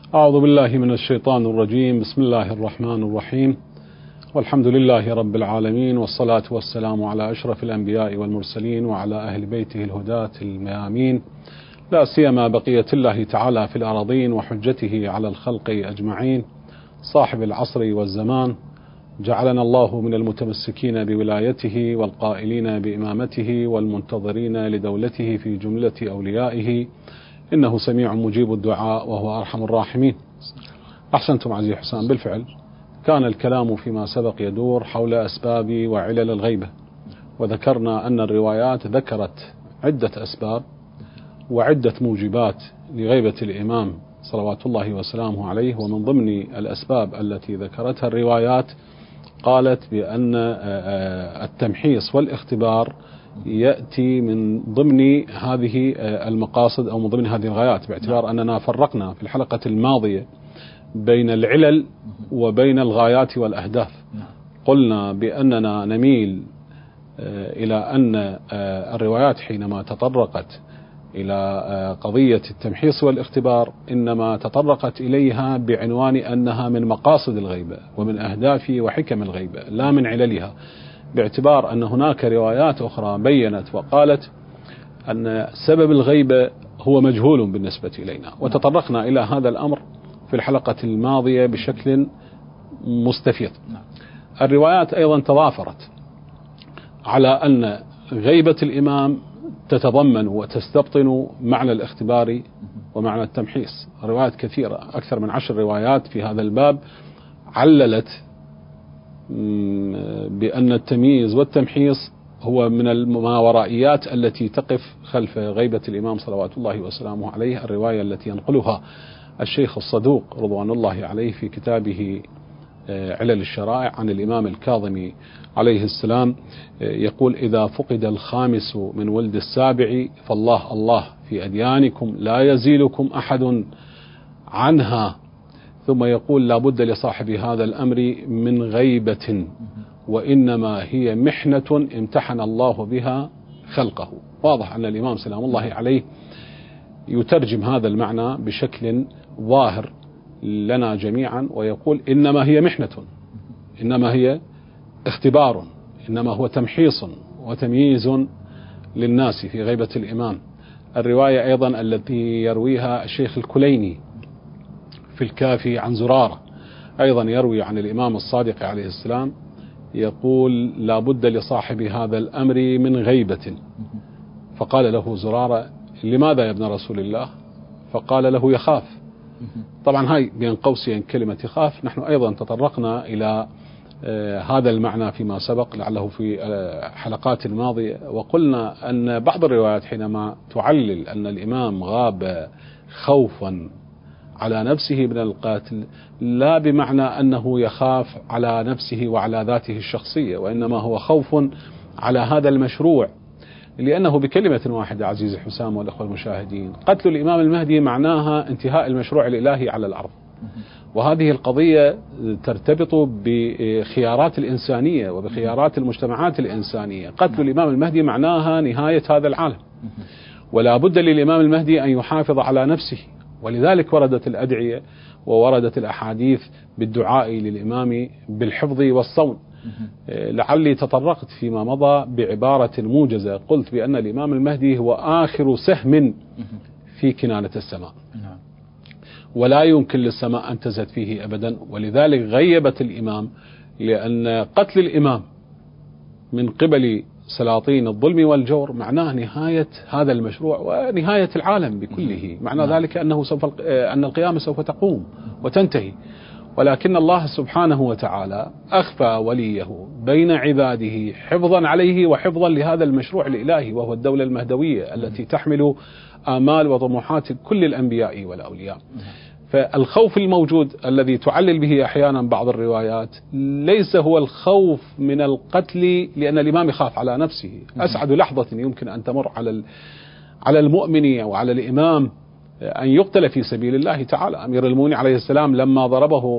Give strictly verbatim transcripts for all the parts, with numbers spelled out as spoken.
أعوذ بالله من الشيطان الرجيم. بسم الله الرحمن الرحيم، والحمد لله رب العالمين، والصلاة والسلام على أشرف الأنبياء والمرسلين وعلى أهل بيته الهداة الميامين، لا سيما بقية الله تعالى في الأراضين وحجته على الخلق أجمعين، صاحب العصر والزمان. جعلنا الله من المتمسكين بولايته والقائلين بإمامته والمنتظرين لدولته في جملة أوليائه، إنه سميع مجيب الدعاء وهو أرحم الراحمين. أحسنتم عزيزي حسام. بالفعل كان الكلام فيما سبق يدور حول أسباب وعلل الغيبة، وذكرنا أن الروايات ذكرت عدة أسباب وعدة موجبات لغيبة الإمام صلوات الله وسلامه عليه، ومن ضمن الأسباب التي ذكرتها الروايات قالت بأن التمحيص والاختبار يأتي من ضمن هذه المقاصد أو من ضمن هذه الغايات، باعتبار أننا فرقنا في الحلقة الماضية بين العلل وبين الغايات والأهداف. قلنا بأننا نميل إلى أن الروايات حينما تطرقت إلى قضية التمحيص والاختبار إنما تطرقت إليها بعنوان أنها من مقاصد الغيبة ومن أهداف وحكم الغيبة لا من عللها، باعتبار أن هناك روايات أخرى بيّنت وقالت أن سبب الغيبة هو مجهول بالنسبة إلينا، وتطرقنا إلى هذا الأمر في الحلقة الماضية بشكل مستفيض. الروايات أيضا تضافرت على أن غيبة الإمام تتضمن وتستبطن معنى الاختبار ومعنى التمحيص. روايات كثيرة، أكثر من عشر روايات في هذا الباب عللت بأن التمييز والتمحيص هو من الماورائيات التي تقف خلف غيبة الإمام صلوات الله وسلامه عليه. الرواية التي ينقلها الشيخ الصدوق رضوان الله عليه في كتابه علل الشرائع عن الإمام الكاظمي عليه السلام يقول: إذا فقد الخامس من ولد السابع فالله الله في أديانكم لا يزيلكم أحد عنها. ثم يقول: لا بد لصاحب هذا الأمر من غيبة، وإنما هي محنة امتحن الله بها خلقه. واضح أن الإمام سلام الله عليه يترجم هذا المعنى بشكل ظاهر لنا جميعا، ويقول: إنما هي محنة، إنما هي اختبار، إنما هو تمحيص وتمييز للناس في غيبة الإمام. الرواية أيضا التي يرويها الشيخ الكليني في الكافي عن زرارة أيضا يروي عن الإمام الصادق عليه السلام يقول: لا بد لصاحب هذا الأمر من غيبة. فقال له زرارة: لماذا يا ابن رسول الله؟ فقال له: يخاف. طبعا هاي بين قوسين كلمة يخاف، نحن أيضا تطرقنا إلى آه هذا المعنى فيما سبق لعله في آه حلقات الماضية، وقلنا أن بعض الروايات حينما تعلل أن الإمام غاب خوفا على نفسه من القاتل لا بمعنى أنه يخاف على نفسه وعلى ذاته الشخصية، وإنما هو خوف على هذا المشروع، لأنه بكلمة واحدة عزيزي حسام والأخوة المشاهدين قتل الإمام المهدي معناها انتهاء المشروع الإلهي على الأرض، وهذه القضية ترتبط بخيارات الإنسانية وبخيارات المجتمعات الإنسانية. قتل الإمام المهدي معناها نهاية هذا العالم، ولا بد للإمام المهدي أن يحافظ على نفسه، ولذلك وردت الأدعية ووردت الأحاديث بالدعاء للإمام بالحفظ والصون. لعلي تطرقت فيما مضى بعبارة موجزة، قلت بأن الإمام المهدي هو آخر سهم في كنانة السماء، ولا يمكن للسماء أن تزهد فيه أبدا، ولذلك غيبت الإمام، لأن قتل الإمام من قبل سلاطين الظلم والجور معناه نهاية هذا المشروع ونهاية العالم بكله. معنى ذلك أنه سوف أن القيامة سوف تقوم وتنتهي، ولكن الله سبحانه وتعالى أخفى وليه بين عباده حفظا عليه وحفظا لهذا المشروع الإلهي، وهو الدولة المهدوية التي تحمل آمال وطموحات كل الأنبياء والأولياء. فالخوف الموجود الذي تعلل به أحيانا بعض الروايات ليس هو الخوف من القتل، لأن الإمام يخاف على نفسه. أسعد لحظة يمكن أن تمر على على المؤمن أو على الإمام أن يقتل في سبيل الله تعالى. أمير المؤمنين عليه السلام لما ضربه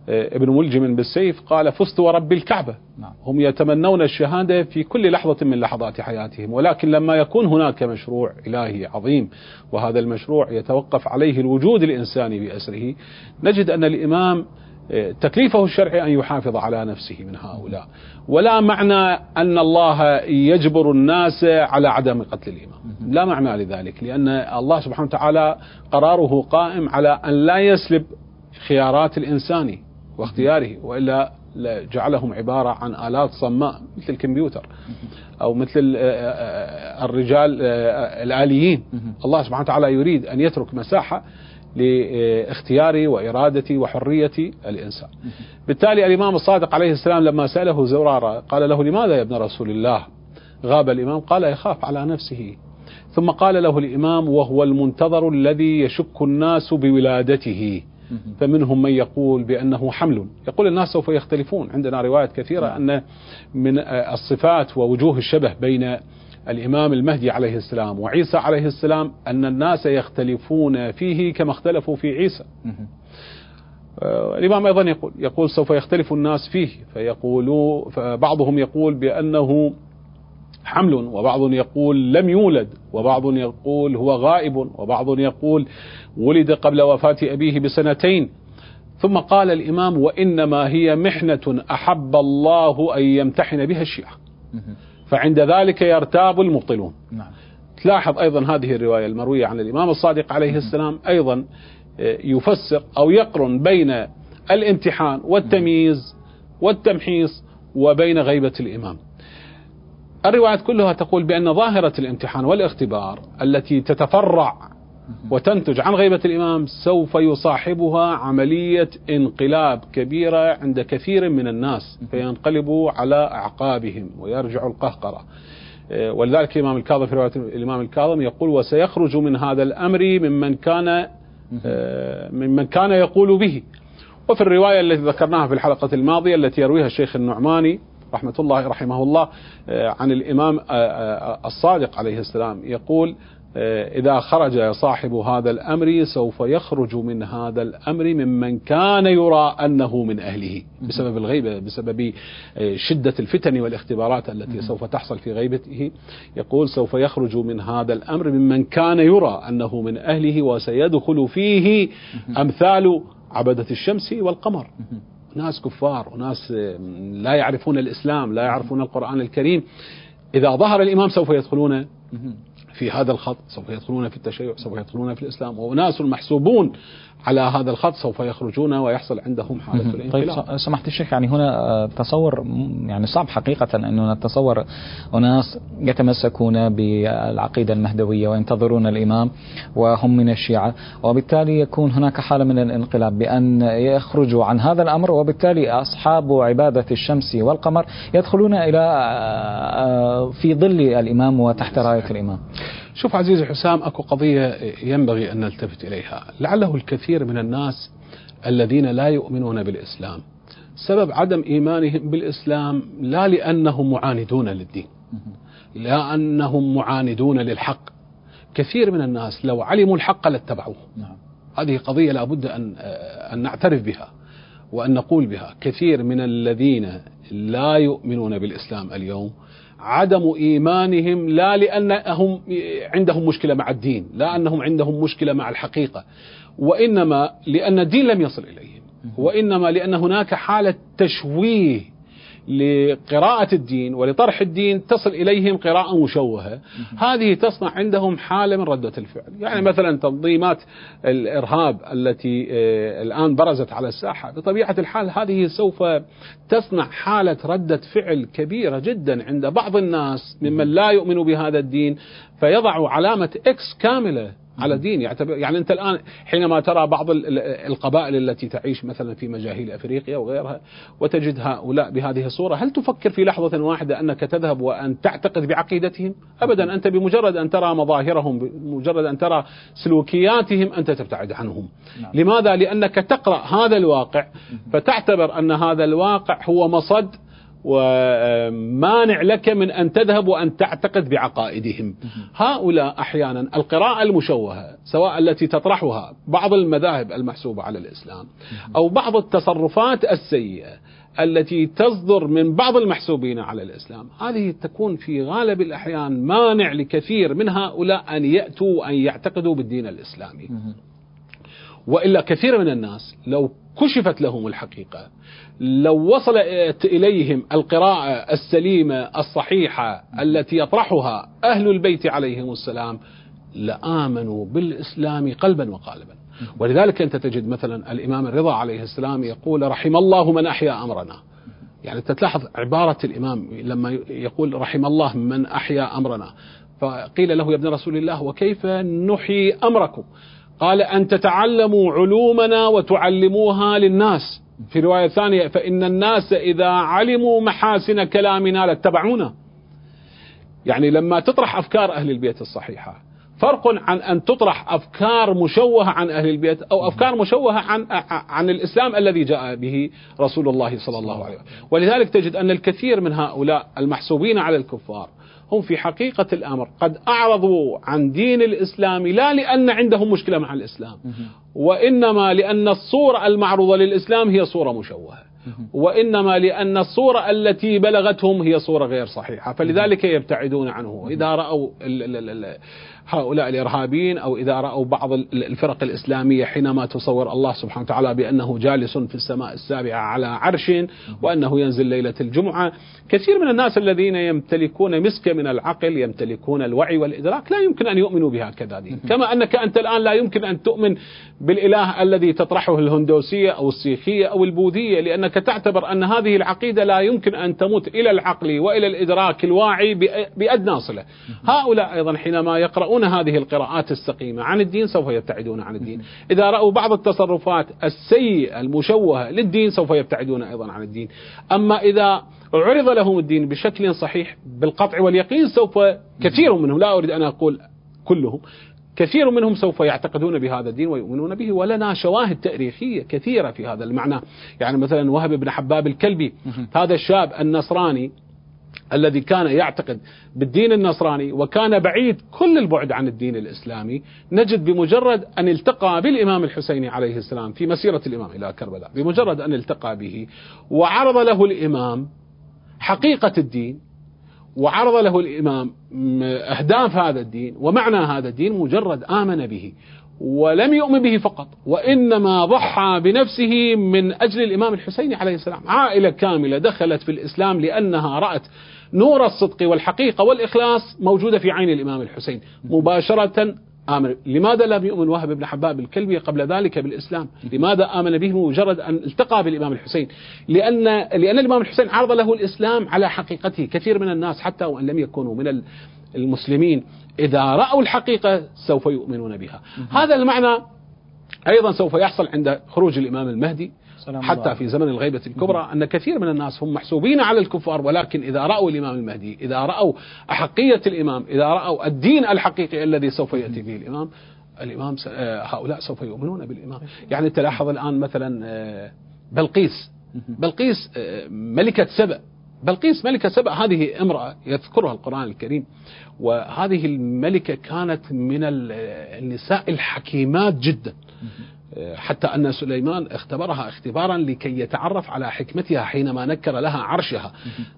ابن ملجم بالسيف قال فزت ورب الكعبة. هم يتمنون الشهادة في كل لحظة من لحظات حياتهم، ولكن لما يكون هناك مشروع إلهي عظيم وهذا المشروع يتوقف عليه الوجود الإنساني بأسره، نجد أن الإمام تكليفه الشرعي أن يحافظ على نفسه من هؤلاء، ولا معنى أن الله يجبر الناس على عدم قتل الإمام، لا معنى لذلك، لأن الله سبحانه وتعالى قراره قائم على أن لا يسلب خيارات الإنسان واختياره، وإلا جعلهم عبارة عن آلات صماء مثل الكمبيوتر أو مثل الرجال الآليين. الله سبحانه وتعالى يريد أن يترك مساحة لاختيار وإرادة وحرية الإنسان. بالتالي الإمام الصادق عليه السلام لما سأله زرارة قال له لماذا يا ابن رسول الله غاب الإمام؟ قال يخاف على نفسه. ثم قال له الإمام وهو المنتظر الذي يشك الناس بولادته، فمنهم من يقول بأنه حمل، يقول الناس سوف يختلفون. عندنا روايات كثيرة أن من الصفات ووجوه الشبه بين الإمام المهدي عليه السلام وعيسى عليه السلام أن الناس يختلفون فيه كما اختلفوا في عيسى. الإمام أيضا يقول يقول سوف يختلف الناس فيه، فيقولوا فبعضهم يقول بأنه حمل، وبعض يقول لم يولد، وبعض يقول هو غائب، وبعض يقول ولد قبل وفاة أبيه بسنتين. ثم قال الإمام وإنما هي محنة أحب الله أن يمتحن بها الشيعة، فعند ذلك يرتاب المبطلون. تلاحظ أيضا هذه الرواية المروية عن الإمام الصادق عليه السلام أيضا يفسر أو يقرن بين الامتحان والتمييز والتمحيص وبين غيبة الإمام. الروايات كلها تقول بأن ظاهرة الامتحان والاختبار التي تتفرع وتنتج عن غيبة الإمام سوف يصاحبها عملية انقلاب كبيرة عند كثير من الناس، فينقلبوا على أعقابهم ويرجع القهقرة. ولذلك الإمام الكاظم في رواية الإمام الكاظم يقول وسيخرج من هذا الأمر ممن كان ممن كان يقول به. وفي الرواية التي ذكرناها في الحلقة الماضية التي يرويها الشيخ النعماني رحمة الله رحمه الله عن الإمام الصادق عليه السلام يقول إذا خرج صاحب هذا الأمر سوف يخرج من هذا الأمر ممن كان يرى أنه من أهله بسبب الغيبة، بسبب شدة الفتن والاختبارات التي سوف تحصل في غيبته. يقول سوف يخرج من هذا الأمر ممن كان يرى أنه من أهله، وسيدخل فيه أمثال عبدة الشمس والقمر، ناس كفار وناس لا يعرفون الإسلام لا يعرفون القرآن الكريم. إذا ظهر الإمام سوف يدخلون في هذا الخط، سوف يدخلون في التشيع، سوف يدخلون في الإسلام، وناس محسوبون على هذا الخط سوف يخرجون ويحصل عندهم حالة الانقلاب. طيب سمحت الشيخ، يعني هنا تصور يعني صعب حقيقة أنه نتصور أناس يتمسكون بالعقيدة المهدوية وينتظرون الإمام وهم من الشيعة، وبالتالي يكون هناك حالة من الانقلاب بأن يخرجوا عن هذا الأمر، وبالتالي أصحاب عبادة الشمس والقمر يدخلون إلى في ظل الإمام وتحت راية الإمام. شوف عزيزي حسام، أكو قضية ينبغي أن نلتفت إليها. لعله الكثير من الناس الذين لا يؤمنون بالإسلام سبب عدم إيمانهم بالإسلام لا لأنهم معاندون للدين، لأنهم معاندون للحق. كثير من الناس لو علموا الحق لاتبعوه. هذه قضية لا بد أن أن نعترف بها وأن نقول بها. كثير من الذين لا يؤمنون بالإسلام اليوم عدم إيمانهم لا لأنهم عندهم مشكلة مع الدين، لا أنهم عندهم مشكلة مع الحقيقة، وإنما لأن الدين لم يصل إليهم، وإنما لأن هناك حالة تشويه لقراءة الدين ولطرح الدين تصل إليهم قراءة مشوهة. هذه تصنع عندهم حالة من ردة الفعل. يعني مثلا تنظيمات الإرهاب التي الآن برزت على الساحة بطبيعة الحال هذه سوف تصنع حالة ردة فعل كبيرة جدا عند بعض الناس ممن لا يؤمن بهذا الدين، فيضع علامة إكس كاملة على دين. يعني أنت الآن حينما ترى بعض القبائل التي تعيش مثلا في مجاهيل أفريقيا وغيرها وتجد هؤلاء بهذه الصورة، هل تفكر في لحظة واحدة أنك تذهب وأن تعتقد بعقيدتهم؟ أبدا. أنت بمجرد أن ترى مظاهرهم، بمجرد أن ترى سلوكياتهم، أنت تبتعد عنهم. نعم. لماذا؟ لأنك تقرأ هذا الواقع فتعتبر أن هذا الواقع هو مصد ومانع لك من أن تذهب وأن تعتقد بعقائدهم. هؤلاء أحيانا القراءة المشوهة سواء التي تطرحها بعض المذاهب المحسوبة على الإسلام أو بعض التصرفات السيئة التي تصدر من بعض المحسوبين على الإسلام، هذه تكون في غالب الأحيان مانع لكثير من هؤلاء أن يأتوا وأن يعتقدوا بالدين الإسلامي. وإلا كثير من الناس لو كشفت لهم الحقيقة، لو وصلت إليهم القراءة السليمة الصحيحة التي يطرحها أهل البيت عليهم السلام، لآمنوا بالإسلام قلبا وقالبا. ولذلك أنت تجد مثلا الإمام الرضا عليه السلام يقول رحم الله من أحيا أمرنا. يعني تلاحظ عبارة الإمام لما يقول رحم الله من أحيا أمرنا، فقيل له يا ابن رسول الله وكيف نحيي أمركم؟ قال أن تتعلموا علومنا وتعلموها للناس. في رواية ثانية فإن الناس إذا علموا محاسن كلامنا لاتبعونا. يعني لما تطرح أفكار أهل البيت الصحيحة فرق عن أن تطرح أفكار مشوهة عن أهل البيت أو أفكار مشوهة عن عن الإسلام الذي جاء به رسول الله صلى الله عليه وسلم. ولذلك تجد أن الكثير من هؤلاء المحسوبين على الكفار هم في حقيقة الأمر قد أعرضوا عن دين الإسلام لا لأن عندهم مشكلة مع الإسلام، وإنما لأن الصورة المعروضة للإسلام هي صورة مشوهة، وإنما لأن الصورة التي بلغتهم هي صورة غير صحيحة، فلذلك يبتعدون عنه. إذا رأوا هؤلاء الإرهابيين أو إذا رأوا بعض الفرق الإسلامية حينما تصور الله سبحانه وتعالى بأنه جالس في السماء السابعة على عرش وأنه ينزل ليلة الجمعة، كثير من الناس الذين يمتلكون مسكة من العقل يمتلكون الوعي والإدراك لا يمكن أن يؤمنوا بهكذا دين. كما أنك أنت الآن لا يمكن أن تؤمن بالإله الذي تطرحه الهندوسية أو السيخية أو البوذية، لأنك تعتبر أن هذه العقيدة لا يمكن أن تمت إلى العقل وإلى الإدراك الواعي بأدنى صلة. هؤلاء أيضا حينما يقرؤون هذه القراءات السقيمة عن الدين سوف يبتعدون عن الدين. إذا رأوا بعض التصرفات السيئة المشوهة للدين سوف يبتعدون أيضا عن الدين. أما إذا عرض لهم الدين بشكل صحيح بالقطع واليقين سوف كثير منهم، لا أريد أن أقول كلهم، كثير منهم سوف يعتقدون بهذا الدين ويؤمنون به. ولنا شواهد تاريخية كثيرة في هذا المعنى. يعني مثلا وهب بن حباب الكلبي، هذا الشاب النصراني الذي كان يعتقد بالدين النصراني وكان بعيد كل البعد عن الدين الإسلامي، نجد بمجرد أن التقى بالإمام الحسين عليه السلام في مسيرة الإمام إلى كربلاء، بمجرد أن التقى به وعرض له الإمام حقيقة الدين وعرض له الإمام أهداف هذا الدين ومعنى هذا الدين، مجرد آمن به ولم يؤمن به فقط، وإنما ضحى بنفسه من أجل الإمام الحسين عليه السلام. عائلة كاملة دخلت في الإسلام لأنها رأت نور الصدق والحقيقة والإخلاص موجودة في عين الإمام الحسين، مباشرة آمن. لماذا لم يؤمن وهب بن حباب الكلبي قبل ذلك بالإسلام؟ لماذا آمن به مجرد أن التقى بالإمام الحسين؟ لأن لأن الإمام الحسين عرض له الإسلام على حقيقته. كثير من الناس حتى وأن لم يكونوا من المسلمين إذا رأوا الحقيقة سوف يؤمنون بها. هذا المعنى أيضا سوف يحصل عند خروج الإمام المهدي حتى في زمن الغيبة الكبرى، أن كثير من الناس هم محسوبين على الكفار، ولكن إذا رأوا الإمام المهدي، إذا رأوا أحقية الإمام، إذا رأوا الدين الحقيقي الذي سوف يأتي به الإمام، الإمام هؤلاء سوف يؤمنون بالإمام. يعني تلاحظ الآن مثلا بلقيس بلقيس ملكة سبأ بلقيس ملكة سبأ هذه امرأة يذكرها القرآن الكريم، وهذه الملكة كانت من النساء الحكيمات جدا، حتى أن سليمان اختبرها اختبارا لكي يتعرف على حكمتها حينما نكر لها عرشها.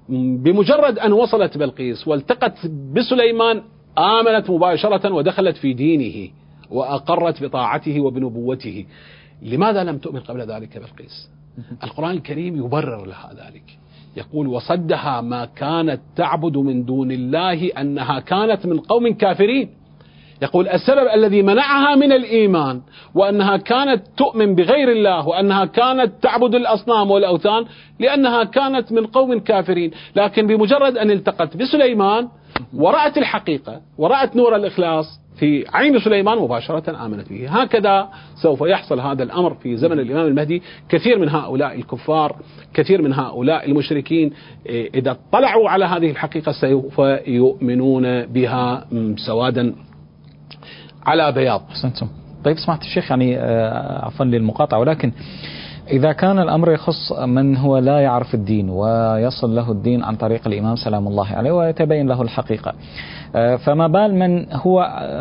بمجرد أن وصلت بلقيس والتقت بسليمان آمنت مباشرة ودخلت في دينه وأقرت بطاعته وبنبوته. لماذا لم تؤمن قبل ذلك بلقيس؟ القرآن الكريم يبرر لها ذلك، يقول وصدها ما كانت تعبد من دون الله أنها كانت من قوم كافرين. يقول السبب الذي منعها من الإيمان وأنها كانت تؤمن بغير الله وأنها كانت تعبد الأصنام والأوثان لأنها كانت من قوم كافرين. لكن بمجرد أن التقت بسليمان ورأت الحقيقة ورأت نور الإخلاص في عين سليمان مباشرة آمنت به. هكذا سوف يحصل هذا الأمر في زمن الإمام المهدي. كثير من هؤلاء الكفار، كثير من هؤلاء المشركين إذا طلعوا على هذه الحقيقة سوف يؤمنون بها سوادا على بياض. أحسنتم. طيب سمعت الشيخ، يعني عفوا للمقاطعة، ولكن إذا كان الأمر يخص من هو لا يعرف الدين ويصل له الدين عن طريق الإمام سلام الله عليه ويتبين له الحقيقة، فما بال من هو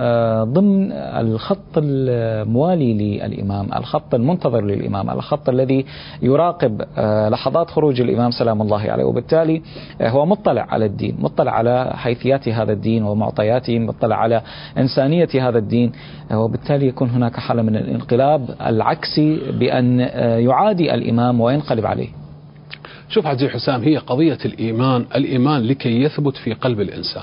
ضمن الخط الموالي للإمام، الخط المنتظر للإمام، الخط الذي يراقب لحظات خروج الإمام سلام الله عليه، وبالتالي هو مطلع على الدين، مطلع على حيثيات هذا الدين ومعطياته، مطلع على إنسانية هذا الدين، وبالتالي يكون هناك حالة من الانقلاب العكسي بأن يعادي الإمام وينقلب عليه. شوف عزيز حسام، هي قضية الإيمان، الإيمان لكي يثبت في قلب الإنسان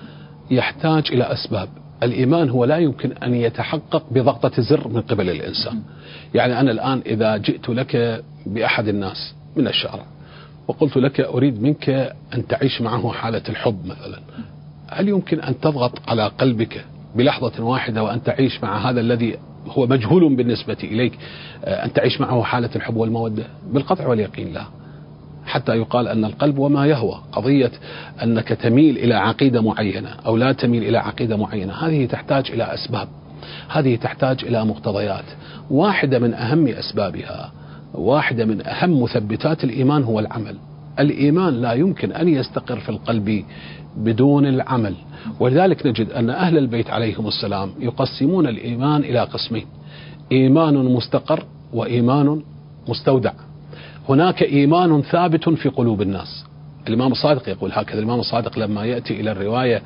يحتاج إلى أسباب. الإيمان هو لا يمكن أن يتحقق بضغطة زر من قبل الإنسان. يعني أنا الآن إذا جئت لك بأحد الناس من الشارع وقلت لك أريد منك أن تعيش معه حالة الحب مثلا، هل يمكن أن تضغط على قلبك بلحظة واحدة وأن تعيش مع هذا الذي هو مجهول بالنسبة إليك أن تعيش معه حالة الحب والمودة؟ بالقطع واليقين لا. حتى يقال أن القلب وما يهوى، قضية أنك تميل إلى عقيدة معينة أو لا تميل إلى عقيدة معينة، هذه تحتاج إلى أسباب، هذه تحتاج إلى مقتضيات. واحدة من أهم أسبابها، واحدة من أهم مثبتات الإيمان هو العمل. الإيمان لا يمكن أن يستقر في القلب بدون العمل، ولذلك نجد أن أهل البيت عليهم السلام يقسمون الإيمان إلى قسمين: إيمان مستقر وإيمان مستودع. هناك إيمان ثابت في قلوب الناس. الإمام الصادق يقول هكذا. الإمام الصادق لما يأتي إلى الرواية،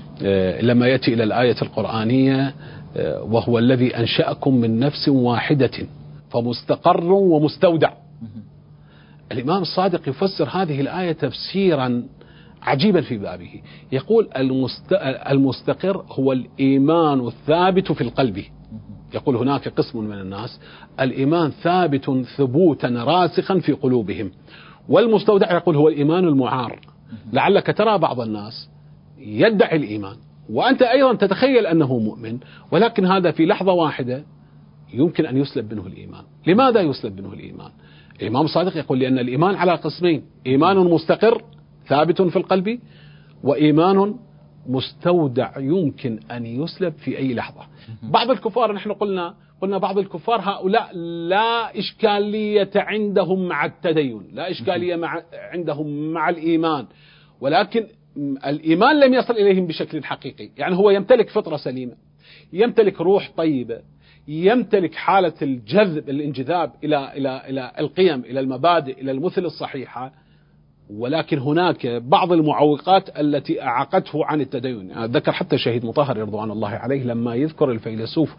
لما يأتي إلى الآية القرآنية: وهو الذي أنشأكم من نفس واحدة فمستقر ومستودع. الإمام الصادق يفسر هذه الآية تفسيرا عجيبا في بابه، يقول المستقر هو الإيمان الثابت في القلب. يقول هناك قسم من الناس الإيمان ثابت ثبوتا راسخا في قلوبهم، والمستودع يقول هو الإيمان المعار. لعلك ترى بعض الناس يدعي الإيمان وأنت أيضا تتخيل أنه مؤمن، ولكن هذا في لحظة واحدة يمكن أن يسلب منه الإيمان. لماذا يسلب منه الإيمان؟ الإمام الصادق يقول لأن الإيمان على قسمين: إيمان مستقر ثابت في القلب، وإيمان مستودع يمكن أن يسلب في أي لحظة. بعض الكفار، نحن قلنا قلنا بعض الكفار هؤلاء لا إشكالية عندهم مع التدين، لا إشكالية مع عندهم مع الإيمان، ولكن الإيمان لم يصل إليهم بشكل حقيقي. يعني هو يمتلك فطرة سليمة، يمتلك روح طيبة، يمتلك حالة الجذب، الانجذاب إلى إلى إلى القيم، إلى المبادئ، إلى المثل الصحيحة، ولكن هناك بعض المعوقات التي أعقته عن التدين. يعني ذكر حتى شهيد مطهر رضوان الله عليه لما يذكر الفيلسوف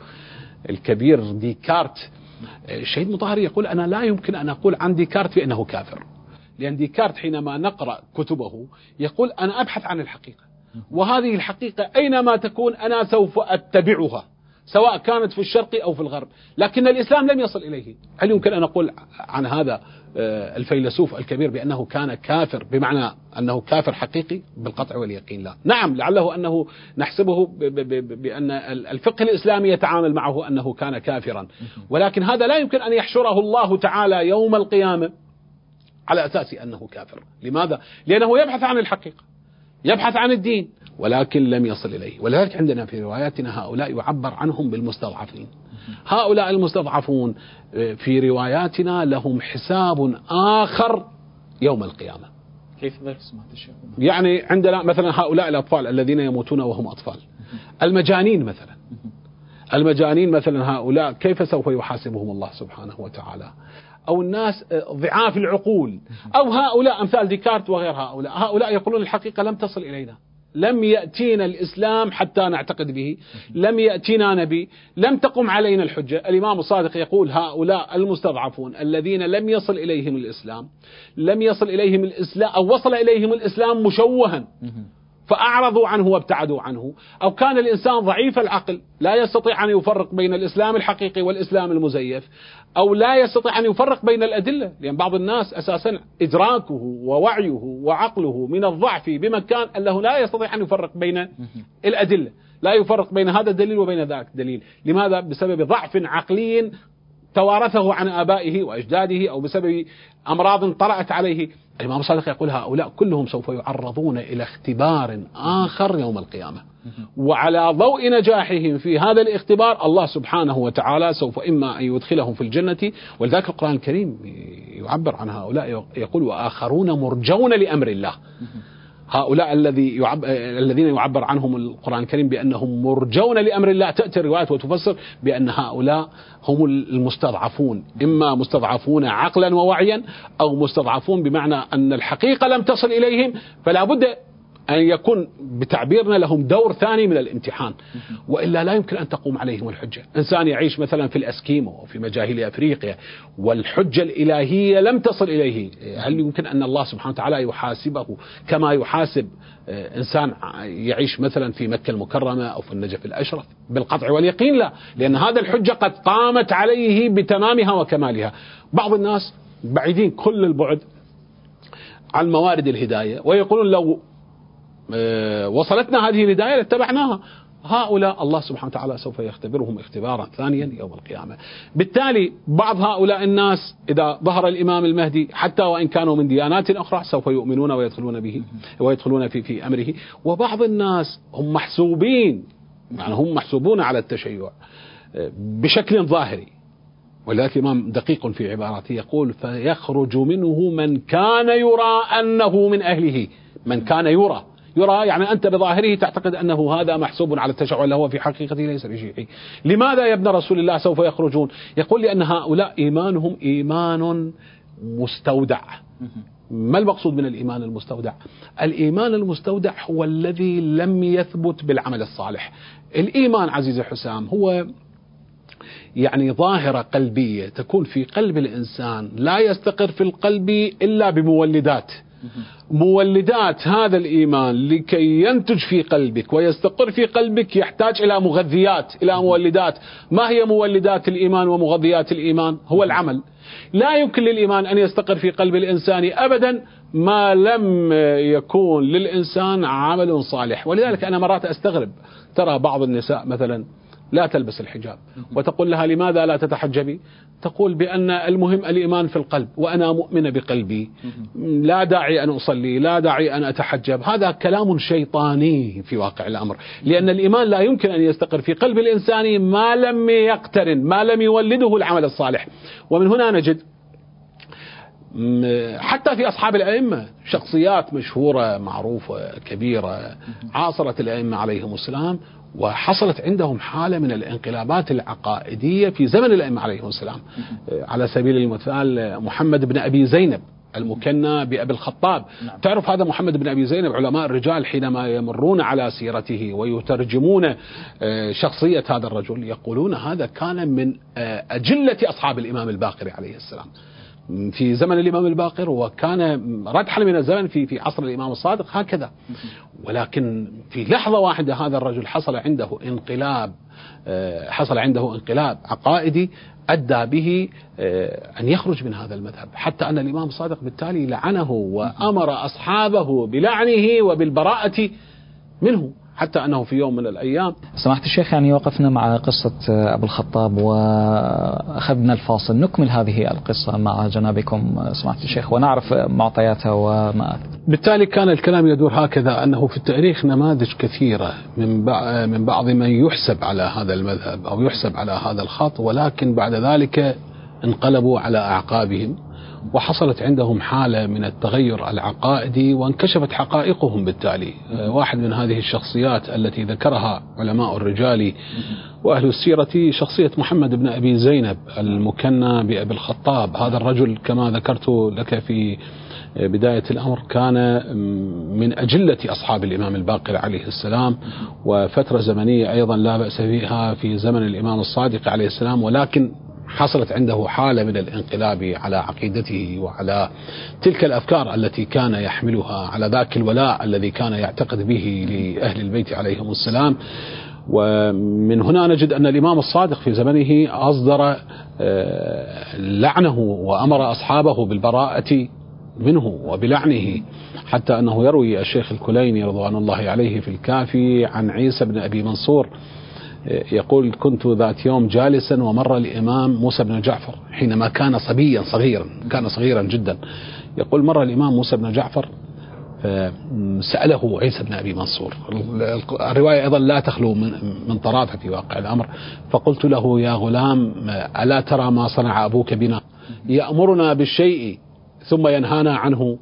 الكبير ديكارت، شهيد مطهر يقول: أنا لا يمكن أن أقول عن ديكارت بأنه كافر، لأن ديكارت حينما نقرأ كتبه يقول: أنا أبحث عن الحقيقة، وهذه الحقيقة أينما تكون أنا سوف أتبعها، سواء كانت في الشرق أو في الغرب، لكن الإسلام لم يصل إليه. هل يمكن أن أقول عن هذا الفيلسوف الكبير بأنه كان كافر بمعنى أنه كافر حقيقي؟ بالقطع واليقين لا. نعم، لعله أنه نحسبه بأن الفقه الإسلامي يتعامل معه أنه كان كافرا، ولكن هذا لا يمكن أن يحشره الله تعالى يوم القيامة على أساس أنه كافر. لماذا؟ لأنه يبحث عن الحقيقة، يبحث عن الدين، ولكن لم يصل إليه. ولذلك عندنا في رواياتنا هؤلاء يعبر عنهم بالمستضعفين. هؤلاء المستضعفون في رواياتنا لهم حساب آخر يوم القيامة. كيف ذلك سمعت الشيخ؟ يعني عندنا مثلا هؤلاء الأطفال الذين يموتون وهم أطفال، المجانين مثلا، المجانين مثلا هؤلاء كيف سوف يحاسبهم الله سبحانه وتعالى؟ أو الناس ضعاف العقول، أو هؤلاء أمثال ديكارت وغير هؤلاء، هؤلاء يقولون الحقيقة لم تصل إلينا، لم يأتينا الإسلام حتى نعتقد به، لم يأتينا نبي، لم تقم علينا الحجة. الإمام الصادق يقول هؤلاء المستضعفون الذين لم يصل إليهم الإسلام، لم يصل إليهم الإسلام أو وصل إليهم الإسلام مشوها فأعرضوا عنه وابتعدوا عنه، أو كان الإنسان ضعيف العقل لا يستطيع أن يفرق بين الإسلام الحقيقي والإسلام المزيف، أو لا يستطيع أن يفرق بين الأدلة، لأن بعض الناس أساسا إدراكه ووعيه وعقله من الضعف بمكان أنه لا يستطيع أن يفرق بين الأدلة، لا يفرق بين هذا الدليل وبين ذاك الدليل. لماذا؟ بسبب ضعف عقلي توارثه عن آبائه وأجداده أو بسبب أمراض طرأت عليه. الإمام الصادق يقول هؤلاء كلهم سوف يعرضون إلى اختبار آخر يوم القيامة، وعلى ضوء نجاحهم في هذا الاختبار الله سبحانه وتعالى سوف إما أن يدخلهم في الجنة. ولذلك القرآن الكريم يعبر عن هؤلاء يقول وآخرون مرجون لأمر الله. هؤلاء الذي يعب... الذين يعبر عنهم القرآن الكريم بأنهم مرجون لأمر الله، تأتي الروايات وتفسر بأن هؤلاء هم المستضعفون، إما مستضعفون عقلا ووعيا أو مستضعفون بمعنى أن الحقيقة لم تصل إليهم، فلا بد أن يكون بتعبيرنا لهم دور ثاني من الامتحان، وإلا لا يمكن أن تقوم عليهم الحجة. إنسان يعيش مثلا في الأسكيمو وفي مجاهل أفريقيا والحجة الإلهية لم تصل إليه، هل يمكن أن الله سبحانه وتعالى يحاسبه كما يحاسب إنسان يعيش مثلا في مكة المكرمة أو في النجف الأشرف؟ بالقطع واليقين لا، لأن هذا الحجة قد قامت عليه بتمامها وكمالها. بعض الناس بعيدين كل البعد عن موارد الهداية ويقولون لو وصلتنا هذه الهداية لاتبعناها. هؤلاء الله سبحانه وتعالى سوف يختبرهم اختبارا ثانيا يوم القيامة. بالتالي بعض هؤلاء الناس إذا ظهر الإمام المهدي حتى وإن كانوا من ديانات أخرى سوف يؤمنون ويدخلون به ويدخلون في في أمره، وبعض الناس هم محسوبين، يعني هم محسوبون على التشيع بشكل ظاهري. ولذلك الإمام دقيق في عبارته يقول فيخرج منه من كان يرى أنه من أهله. من كان يرى يرى يعني أنت بظاهره تعتقد أنه هذا محسوب على التشيع ولا هو في حقيقته ليس بشيعي. لماذا يا ابن رسول الله سوف يخرجون؟ يقول لأن هؤلاء إيمانهم إيمان مستودع. ما المقصود من الإيمان المستودع؟ الإيمان المستودع هو الذي لم يثبت بالعمل الصالح. الإيمان عزيزي حسام هو يعني ظاهرة قلبية تكون في قلب الإنسان، لا يستقر في القلب إلا بمولدات. مولدات هذا الإيمان لكي ينتج في قلبك ويستقر في قلبك يحتاج إلى مغذيات، إلى مولدات. ما هي مولدات الإيمان ومغذيات الإيمان؟ هو العمل. لا يمكن للإيمان أن يستقر في قلب الإنسان أبدا ما لم يكون للإنسان عمل صالح. ولذلك أنا مرات أستغرب، ترى بعض النساء مثلا لا تلبس الحجاب وتقول لها لماذا لا تتحجبي؟ تقول بأن المهم الإيمان في القلب وأنا مؤمنة بقلبي، لا داعي أن أصلي، لا داعي أن أتحجب. هذا كلام شيطاني في واقع الأمر، لأن الإيمان لا يمكن أن يستقر في قلب الإنسان ما لم يقترن، ما لم يولده العمل الصالح. ومن هنا نجد حتى في أصحاب الأئمة شخصيات مشهورة معروفة كبيرة عاصرت الأئمة عليهم السلام وحصلت عندهم حالة من الانقلابات العقائدية في زمن الأئمة عليهم السلام. على سبيل المثال محمد بن أبي زينب المكنى بأبي الخطاب. نعم. تعرف هذا محمد بن أبي زينب علماء الرجال حينما يمرون على سيرته ويترجمون شخصية هذا الرجل يقولون هذا كان من أجلة أصحاب الإمام الباقر عليه السلام في زمن الإمام الباقر، وكان ردحا من الزمن في في عصر الإمام الصادق هكذا. ولكن في لحظة واحدة هذا الرجل حصل عنده انقلاب، حصل عنده انقلاب عقائدي أدى به أن يخرج من هذا المذهب، حتى أن الإمام الصادق بالتالي لعنه وأمر أصحابه بلعنه وبالبراءة منه، حتى أنه في يوم من الأيام. سماحة الشيخ، يعني وقفنا مع قصة أبو الخطاب وأخذنا الفاصل، نكمل هذه القصة مع جنابكم سماحة الشيخ ونعرف معطياتها وما. بالتالي كان الكلام يدور هكذا، أنه في التاريخ نماذج كثيرة من من بعض من يحسب على هذا المذهب أو يحسب على هذا الخط، ولكن بعد ذلك انقلبوا على أعقابهم وحصلت عندهم حالة من التغير العقائدي وانكشفت حقائقهم. بالتالي واحد من هذه الشخصيات التي ذكرها علماء الرجال وأهل السيرة شخصية محمد بن أبي زينب المكنى بأبي الخطاب. هذا الرجل كما ذكرت لك في بداية الأمر كان من أجلة أصحاب الإمام الباقر عليه السلام، وفترة زمنية أيضا لا بأس فيها في زمن الإمام الصادق عليه السلام، ولكن حصلت عنده حالة من الانقلاب على عقيدته وعلى تلك الأفكار التي كان يحملها، على ذاك الولاء الذي كان يعتقد به لأهل البيت عليهم السلام. ومن هنا نجد أن الإمام الصادق في زمنه أصدر لعنه وأمر أصحابه بالبراءة منه وبلعنه، حتى أنه يروي الشيخ الكليني رضوان الله عليه في الكافي عن عيسى بن أبي منصور يقول كنت ذات يوم جالسا ومر الإمام موسى بن جعفر حينما كان صبيا صغيرا، كان صغيرا جدا. يقول مر الإمام موسى بن جعفر سأله عيسى بن أبي منصور. الرواية أيضا لا تخلو من من طرافة في واقع الأمر. فقلت له يا غلام ألا ترى ما صنع أبوك بنا؟ يأمرنا بالشيء ثم ينهانا عنه.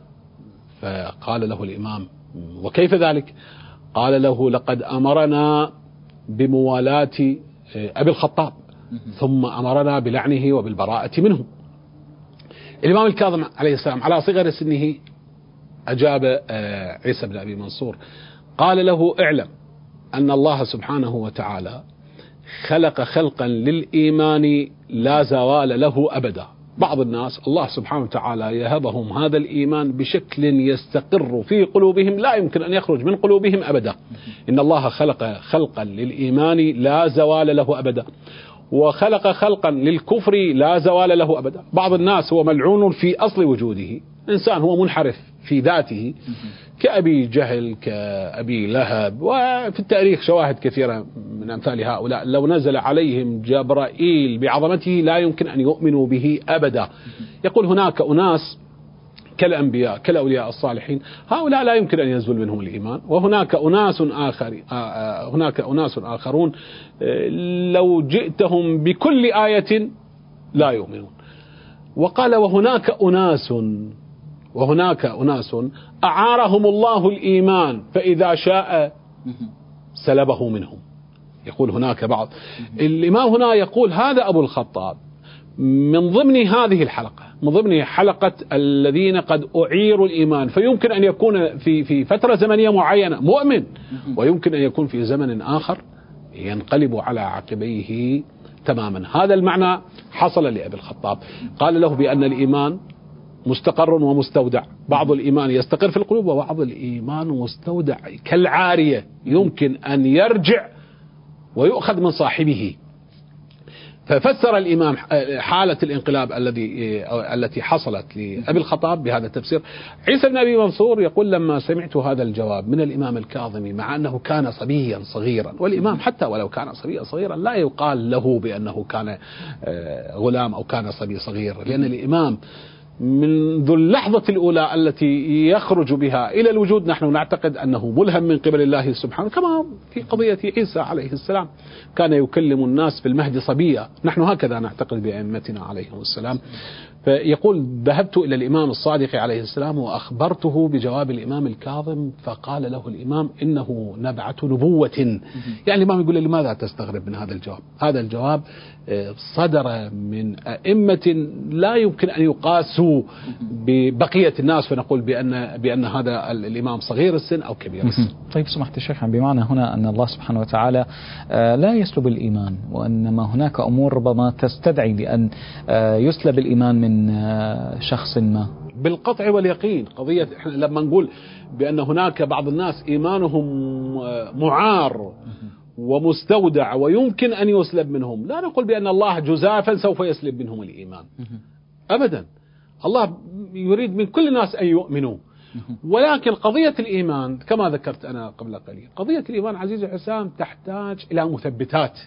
فقال له الإمام وكيف ذلك؟ قال له لقد أمرنا بموالاة أبي الخطاب ثم أمرنا بلعنه وبالبراءة منه. الإمام الكاظم عليه السلام على صغر سنه أجاب عيسى بن أبي منصور قال له اعلم أن الله سبحانه وتعالى خلق خلقا للإيمان لا زوال له أبدا. بعض الناس الله سبحانه وتعالى يهبهم هذا الإيمان بشكل يستقر في قلوبهم لا يمكن أن يخرج من قلوبهم أبدا. إن الله خلق خلقا للإيمان لا زوال له أبدا، وخلق خلقا للكفر لا زوال له أبدا. بعض الناس هو ملعون في أصل وجوده، إنسان هو منحرف في ذاته كأبي جهل كأبي لهب، وفي التاريخ شواهد كثيرة من أمثال هؤلاء لو نزل عليهم جبرائيل بعظمته لا يمكن أن يؤمنوا به أبدا. يقول هناك أناس كالأنبياء كالأولياء الصالحين هؤلاء لا يمكن أن ينزل منهم الإيمان، وهناك أناس آخر هناك أناس آخرون لو جئتهم بكل آية لا يؤمنون. وقال وهناك أناس وهناك أناس أعارهم الله الإيمان فإذا شاء سلبه منهم. يقول هناك بعض. الإمام هنا يقول هذا أبو الخطاب من ضمن هذه الحلقة، من ضمن حلقة الذين قد أعيروا الإيمان، فيمكن أن يكون في في فترة زمنية معينة مؤمن، ويمكن أن يكون في زمن آخر ينقلب على عقبيه تماما. هذا المعنى حصل لأبي الخطاب. قال له بأن الإيمان مستقر ومستودع، بعض الإيمان يستقر في القلوب وبعض الإيمان مستودع كالعارية يمكن أن يرجع ويؤخذ من صاحبه. ففسر الإمام حالة الانقلاب الذي التي حصلت لأبي الخطاب بهذا التفسير. عيسى بن أبي منصور يقول لما سمعت هذا الجواب من الإمام الكاظم مع أنه كان صبيا صغيرا، والإمام حتى ولو كان صبيا صغيرا لا يقال له بأنه كان غلام أو كان صبي صغير، لأن الإمام منذ اللحظة الأولى التي يخرج بها إلى الوجود نحن نعتقد أنه ملهم من قبل الله سبحانه، كما في قضية عيسى عليه السلام كان يكلم الناس في المهد صبيا، نحن هكذا نعتقد بأئمتنا عليهم السلام. فيقول ذهبت إلى الإمام الصادق عليه السلام وأخبرته بجواب الإمام الكاظم فقال له الإمام إنه نبعة نبوة. يعني الإمام يقول لماذا تستغرب من هذا الجواب؟ هذا الجواب صدر من أئمة لا يمكن أن يقاسوا ببقية الناس، فنقول بأن بأن هذا الإمام صغير السن أو كبير السن. طيب سمحت الشيخ، بمعنى هنا أن الله سبحانه وتعالى لا يسلب الإيمان، وإنما هناك أمور ربما تستدعي بأن يسلب الإيمان من شخص ما بالقطع واليقين. قضية لما نقول بأن هناك بعض الناس إيمانهم معار ومستودع ويمكن أن يسلب منهم، لا نقول بأن الله جزافا سوف يسلب منهم الإيمان أبدا. الله يريد من كل الناس أن يؤمنوا، ولكن قضية الإيمان كما ذكرت أنا قبل قليل، قضية الإيمان عزيزي حسام تحتاج إلى مثبتات،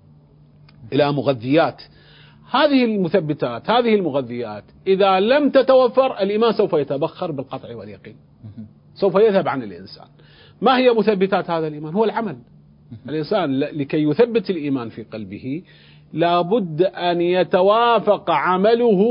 إلى مغذيات. هذه المثبتات هذه المغذيات إذا لم تتوفر الإيمان سوف يتبخر بالقطع واليقين، سوف يذهب عن الإنسان. ما هي مثبتات هذا الإيمان؟ هو العمل. الإنسان لكي يثبت الإيمان في قلبه لابد أن يتوافق عمله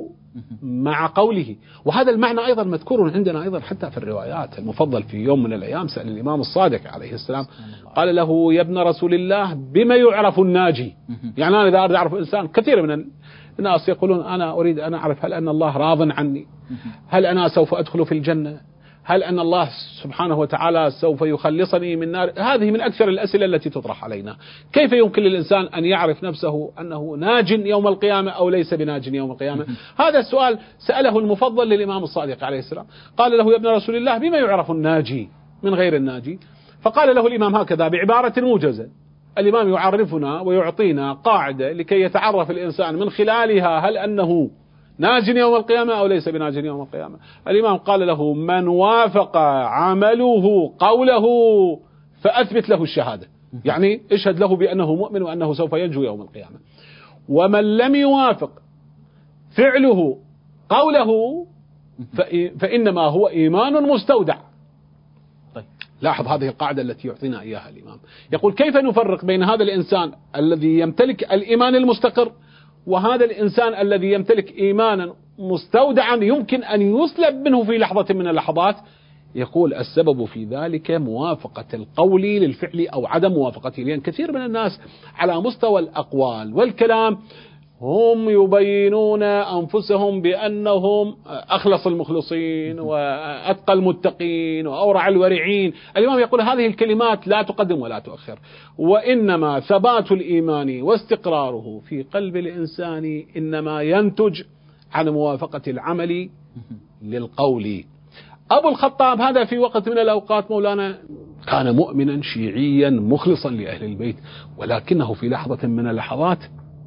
مع قوله، وهذا المعنى أيضا مذكور عندنا أيضا حتى في الروايات. المفضل في يوم من الأيام سأل الإمام الصادق عليه السلام قال له يا ابن رسول الله بما يعرف الناجي؟ يعني أنا إذا أريد أعرف إنسان، كثير من الناس يقولون أنا أريد أن أعرف هل أن الله راض عني، هل أنا سوف أدخل في الجنة، هل أن الله سبحانه وتعالى سوف يخلصني من نار. هذه من أكثر الأسئلة التي تطرح علينا. كيف يمكن للإنسان أن يعرف نفسه أنه ناج يوم القيامة أو ليس بناج يوم القيامة؟ هذا السؤال سأله المفضل للإمام الصادق عليه السلام. قال له يا ابن رسول الله بما يعرف الناجي من غير الناجي؟ فقال له الإمام هكذا بعبارة موجزة. الإمام يعرفنا ويعطينا قاعدة لكي يتعرف الإنسان من خلالها هل أنه ناج يوم القيامة أو ليس بناج يوم القيامة. الإمام قال له من وافق عمله قوله فأثبت له الشهادة. يعني اشهد له بأنه مؤمن وأنه سوف ينجو يوم القيامة. ومن لم يوافق فعله قوله فإنما هو إيمان مستودع. طيب لاحظ هذه القاعدة التي يعطينا إياها الإمام، يقول كيف نفرق بين هذا الإنسان الذي يمتلك الإيمان المستقر وهذا الإنسان الذي يمتلك إيمانا مستودعا يمكن أن يسلب منه في لحظة من اللحظات؟ يقول السبب في ذلك موافقة القول للفعل أو عدم موافقته، لأن كثير من الناس على مستوى الأقوال والكلام هم يبينون أنفسهم بأنهم أخلص المخلصين وأتقى المتقين وأورع الورعين. الإمام يقول هذه الكلمات لا تقدم ولا تؤخر، وإنما ثبات الإيمان واستقراره في قلب الإنسان إنما ينتج عن موافقة العمل للقول. أبو الخطاب هذا في وقت من الأوقات مولانا كان مؤمنا شيعيا مخلصا لأهل البيت، ولكنه في لحظة من اللحظات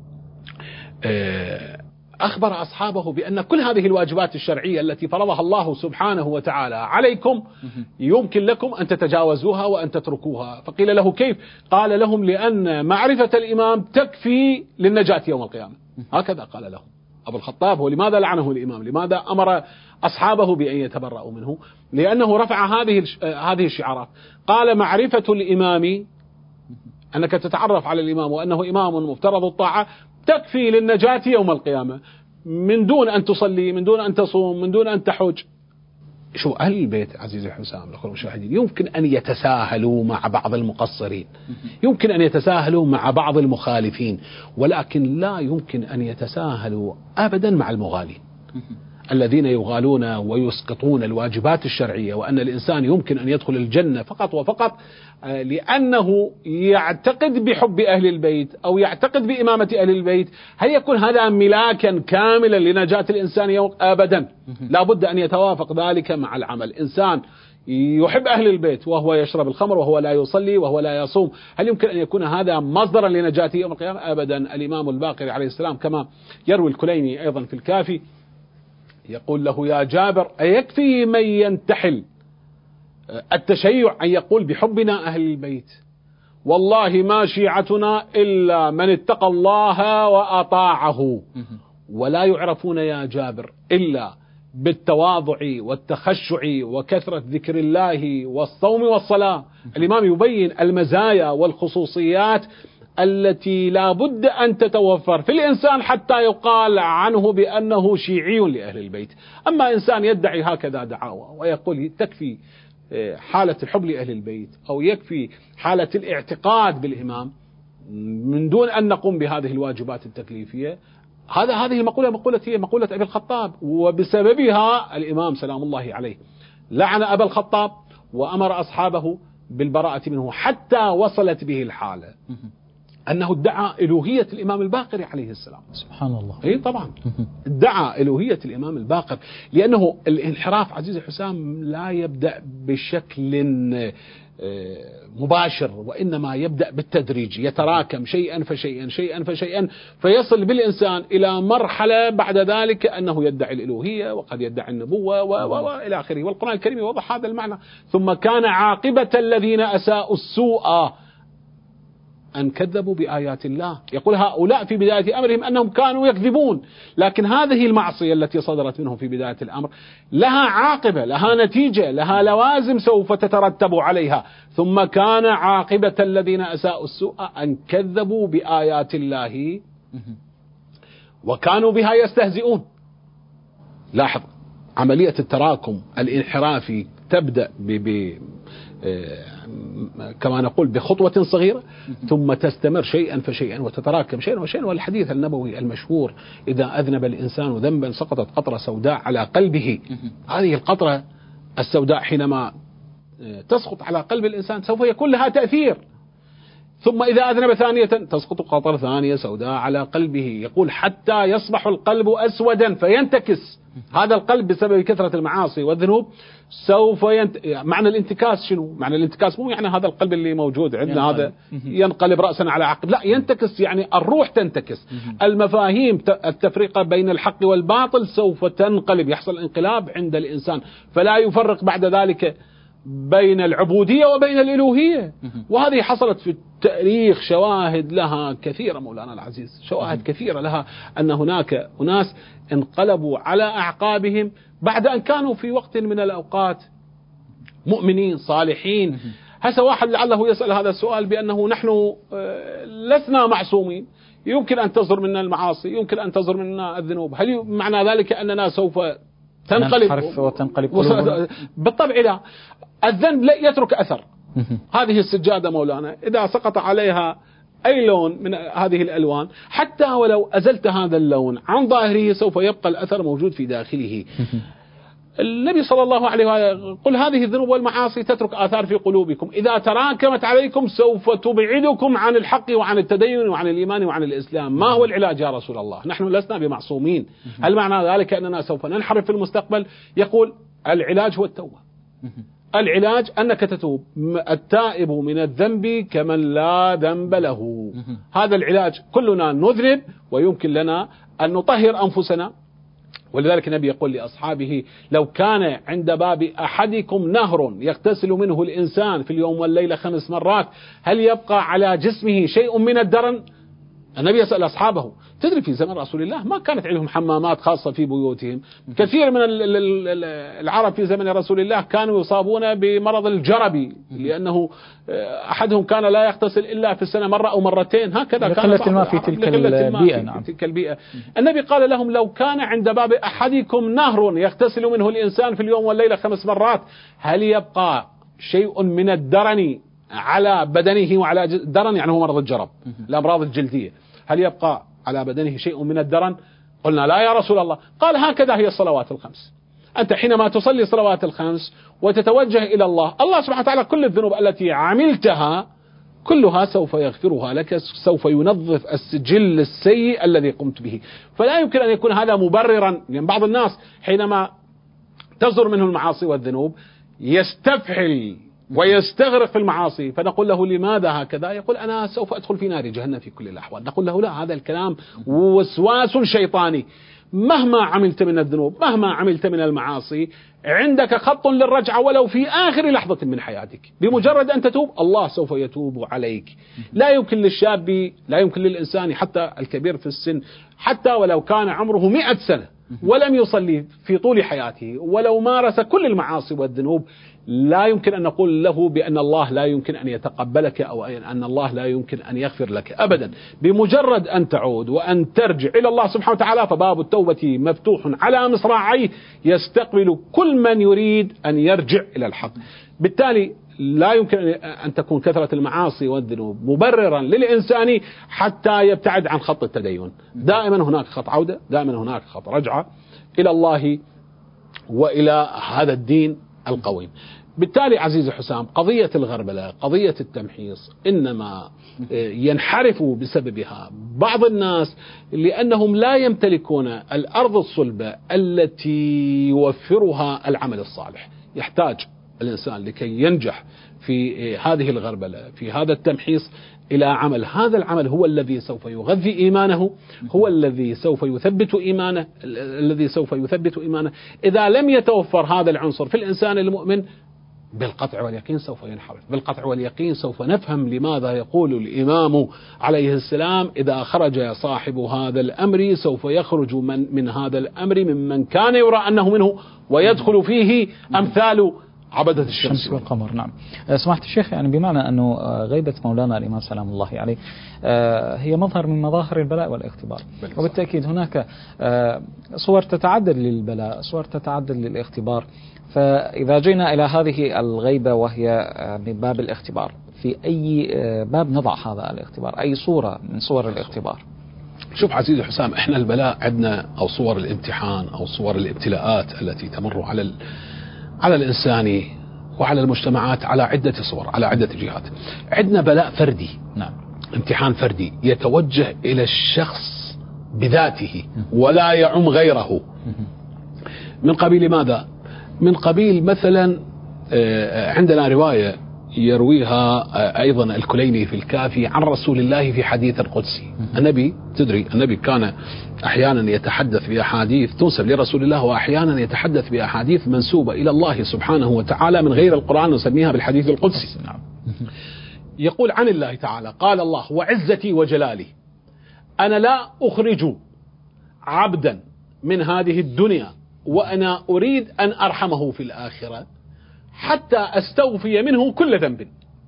أخبر أصحابه بأن كل هذه الواجبات الشرعية التي فرضها الله سبحانه وتعالى عليكم يمكن لكم أن تتجاوزوها وأن تتركوها. فقيل له كيف؟ قال لهم لأن معرفة الإمام تكفي للنجاة يوم القيامة. هكذا قال لهم أبو الخطاب. ولماذا لعنه الإمام؟ لماذا أمر أصحابه بأن يتبرأوا منه؟ لأنه رفع هذه هذه الشعارات. قال معرفة الإمام، أنك تتعرف على الإمام وأنه إمام مفترض الطاعة، تكفي للنجاة يوم القيامة من دون أن تصلي، من دون أن تصوم، من دون أن تحج. شو أهل البيت عزيزي حسام الأخوة المشاهدين يمكن أن يتساهلوا مع بعض المقصرين، يمكن أن يتساهلوا مع بعض المخالفين، ولكن لا يمكن أن يتساهلوا أبدا مع المغالين الذين يغالون ويسقطون الواجبات الشرعية، وأن الإنسان يمكن أن يدخل الجنة فقط وفقط لأنه يعتقد بحب أهل البيت أو يعتقد بإمامة أهل البيت. هل يكون هذا ملاكا كاملا لنجاة الإنسان يوم؟ أبدا، لا بد أن يتوافق ذلك مع العمل. إنسان يحب أهل البيت وهو يشرب الخمر وهو لا يصلي وهو لا يصوم، هل يمكن أن يكون هذا مصدرا لنجاته يوم القيامة؟ أبدا. الإمام الباقر عليه السلام كما يروي الكليني أيضا في الكافي يقول له يا جابر أيكفي من ينتحل التشيع أن يقول بحبنا أهل البيت؟ والله ما شيعتنا إلا من اتقى الله وأطاعه، ولا يعرفون يا جابر إلا بالتواضع والتخشع وكثرة ذكر الله والصوم والصلاة. الإمام يبين المزايا والخصوصيات التي لا بد أن تتوفر في الإنسان حتى يقال عنه بأنه شيعي لأهل البيت. أما إنسان يدعي هكذا دعاوى ويقول تكفي حالة الحب لأهل البيت أو يكفي حالة الاعتقاد بالإمام من دون أن نقوم بهذه الواجبات التكليفية، هذا هذه المقولة مقولة هي مقولة أبي الخطاب، وبسببها الإمام سلام الله عليه لعن أبا الخطاب وأمر أصحابه بالبراءة منه، حتى وصلت به الحالة أنه ادعى إلوهية الإمام الباقر عليه السلام. سبحان الله. إيه طبعا ادعى إلوهية الإمام الباقر، لأنه الانحراف عزيزي حسام لا يبدأ بشكل مباشر، وإنما يبدأ بالتدريج، يتراكم شيئا فشيئا شيئا فشيئا فيصل بالإنسان إلى مرحلة بعد ذلك أنه يدعي الإلوهية وقد يدعي النبوة وإلى آخره. والقرآن الكريم يوضح هذا المعنى. ثم كان عاقبة الذين أساءوا السوء أن كذبوا بآيات الله. يقول هؤلاء في بداية أمرهم أنهم كانوا يكذبون، لكن هذه المعصية التي صدرت منهم في بداية الأمر لها عاقبة، لها نتيجة، لها لوازم سوف تترتب عليها. ثم كان عاقبة الذين أساءوا السوء أن كذبوا بآيات الله وكانوا بها يستهزئون. لاحظ عملية التراكم الانحرافي تبدأ ب كما نقول بخطوة صغيرة ثم تستمر شيئا فشيئا وتتراكم شيئا وشيئا. والحديث النبوي المشهور إذا أذنب الإنسان ذنبا سقطت قطرة سوداء على قلبه. هذه القطرة السوداء حينما تسقط على قلب الإنسان سوف يكون لها تأثير. ثم إذا أذنب ثانية تسقط قطرة ثانية سوداء على قلبه، يقول حتى يصبح القلب أسودا فينتكس. هذا القلب بسبب كثرة المعاصي والذنوب سوف ينت... معنى الانتكاس شنو؟ معنى الانتكاس مو يعني هذا القلب اللي موجود عندنا ينقلب. هذا ينقلب رأسا على عقب، لا، ينتكس يعني الروح تنتكس، المفاهيم التفرقة بين الحق والباطل سوف تنقلب، يحصل انقلاب عند الإنسان، فلا يفرق بعد ذلك بين العبودية وبين الإلوهية، وهذه حصلت في التاريخ شواهد لها كثيرة مولانا العزيز، شواهد كثيرة لها أن هناك أناس انقلبوا على أعقابهم بعد أن كانوا في وقت من الأوقات مؤمنين صالحين. هسه واحد لعله يسأل هذا السؤال بأنه نحن لسنا معصومين، يمكن أن تصدر منا المعاصي، يمكن أن تصدر منا الذنوب، هل معنى ذلك أننا سوف تنقلب وتنقلب بالطبع لا. الذنب لا يترك أثر. هذه السجادة مولانا إذا سقط عليها أي لون من هذه الألوان، حتى ولو أزلت هذا اللون عن ظاهره سوف يبقى الأثر موجود في داخله. النبي صلى الله عليه وسلم قل هذه الذنوب والمعاصي تترك آثار في قلوبكم، إذا تراكمت عليكم سوف تبعدكم عن الحق وعن التدين وعن الإيمان وعن الإسلام. ما هو العلاج يا رسول الله؟ نحن لسنا بمعصومين، هل معنى ذلك أننا سوف ننحرف في المستقبل؟ يقول العلاج هو التوبة. العلاج أنك تتوب، التائب من الذنب كمن لا ذنب له. هذا العلاج. كلنا نذنب ويمكن لنا أن نطهر أنفسنا، ولذلك النبي يقول لأصحابه لو كان عند باب أحدكم نهر يغتسل منه الإنسان في اليوم والليلة خمس مرات هل يبقى على جسمه شيء من الدرن؟ النبي يسأل أصحابه. تدري في زمن رسول الله ما كانت عندهم حمامات خاصة في بيوتهم. كثير من العرب في زمن رسول الله كانوا يصابون بمرض الجربي، لأنه أحدهم كان لا يغتسل إلا في السنة مرة أو مرتين، هكذا كان لقلة الماء في تلك البيئة. نعم. في تلك البيئة. النبي قال لهم لو كان عند باب أحدكم نهر يغتسل منه الإنسان في اليوم والليلة خمس مرات هل يبقى شيء من الدرن على بدنه وعلى درن، يعني هو مرض الجرب، الأمراض الجلدية، هل يبقى على بدنه شيء من الدرن؟ قلنا لا يا رسول الله. قال هكذا هي الصلوات الخمس. أنت حينما تصلي الصلوات الخمس وتتوجه إلى الله، الله سبحانه وتعالى كل الذنوب التي عملتها كلها سوف يغفرها لك، سوف ينظف السجل السيء الذي قمت به. فلا يمكن أن يكون هذا مبررا. يعني بعض الناس حينما تصدر منه المعاصي والذنوب يستفحل ويستغرق في المعاصي، فنقول له لماذا هكذا؟ يقول أنا سوف أدخل في نار جهنم في كل الأحوال. نقول له لا، هذا الكلام وسواس شيطاني. مهما عملت من الذنوب، مهما عملت من المعاصي، عندك خط للرجعة ولو في آخر لحظة من حياتك. بمجرد أن تتوب الله سوف يتوب عليك. لا يمكن للشاب، لا يمكن للإنسان حتى الكبير في السن، حتى ولو كان عمره مئة سنة ولم يصلي في طول حياته، ولو مارس كل المعاصي والذنوب، لا يمكن أن نقول له بأن الله لا يمكن أن يتقبلك أو أن الله لا يمكن أن يغفر لك أبدا. بمجرد أن تعود وأن ترجع إلى الله سبحانه وتعالى فباب التوبة مفتوح على مصراعيه، يستقبل كل من يريد أن يرجع إلى الحق. بالتالي لا يمكن أن تكون كثرة المعاصي والذنوب مبررا للإنسان حتى يبتعد عن خط التدين. دائما هناك خط عودة، دائما هناك خط رجعة إلى الله وإلى هذا الدين القويم. بالتالي عزيزي حسام، قضية الغربلة، قضية التمحيص، إنما ينحرف بسببها بعض الناس لأنهم لا يمتلكون الأرض الصلبة التي يوفرها العمل الصالح. يحتاج الإنسان لكي ينجح في هذه الغربلة، في هذا التمحيص، إلى عمل. هذا العمل هو الذي سوف يغذي إيمانه، هو الذي سوف يثبت إيمانه، الذي سوف يثبت إيمانه. إذا لم يتوفر هذا العنصر في الإنسان المؤمن بالقطع واليقين سوف ينحرف. بالقطع واليقين سوف نفهم لماذا يقول الإمام عليه السلام إذا خرج صاحب هذا الأمر سوف يخرج من, من هذا الأمر ممن كان يرى أنه منه ويدخل فيه أمثال عبدة الشمس والقمر. نعم. سمحت الشيخ، يعني بمعنى أنه غيبة مولانا الإمام سلام الله عليه هي مظهر من مظاهر البلاء والاختبار، وبالتأكيد هناك صور تتعدد للبلاء، صور تتعدد للاختبار. فإذا جينا إلى هذه الغيبة وهي من باب الاختبار، في أي باب نضع هذا الاختبار؟ أي صورة من صور الاختبار؟ شوف عزيزي حسام، احنا البلاء عندنا أو صور الامتحان أو صور الابتلاءات التي تمر على ال... على الإنسان وعلى المجتمعات على عدة صور، على عدة جهات. عندنا بلاء فردي، نعم، امتحان فردي يتوجه إلى الشخص بذاته ولا يعم غيره. من قبيل ماذا؟ من قبيل مثلا عندنا رواية يرويها أيضا الكليني في الكافي عن رسول الله في حديث قدسي. النبي تدري النبي كان أحيانا يتحدث بأحاديث تنسب لرسول الله، وأحيانا يتحدث بأحاديث منسوبة إلى الله سبحانه وتعالى من غير القرآن، نسميها بالحديث القدسي. يقول عن الله تعالى: قال الله: وعزتي وجلالي أنا لا أخرج عبدا من هذه الدنيا وأنا أريد أن أرحمه في الآخرة حتى أستوفي منه كل ذنب.